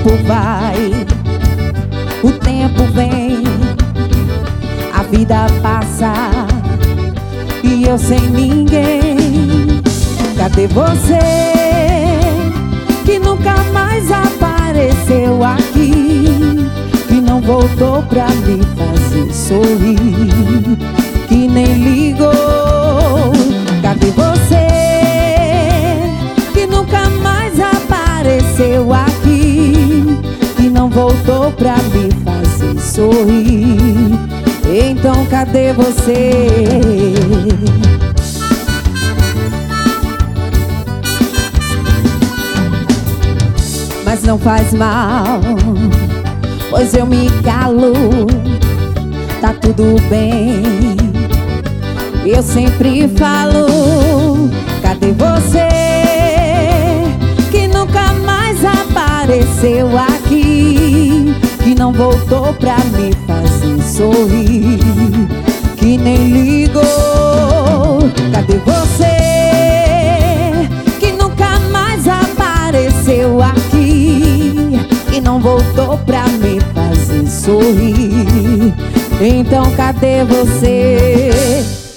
tempo vai, o tempo vem, a vida passa e eu sem ninguém. Cadê você que nunca mais apareceu aqui, que não voltou pra me fazer sorrir, que nem ligou? Cadê você que nunca mais apareceu aqui, que não voltou pra me fazer sorrir? Então cadê você? Mas não faz mal, pois eu me calo, tá tudo bem. Eu sempre falo, cadê você que nunca mais apareceu aqui, que não voltou pra me fazer sorrir, que nem ligou? Cadê você que nunca mais apareceu aqui, que não voltou pra me fazer sorrir? Então cadê você?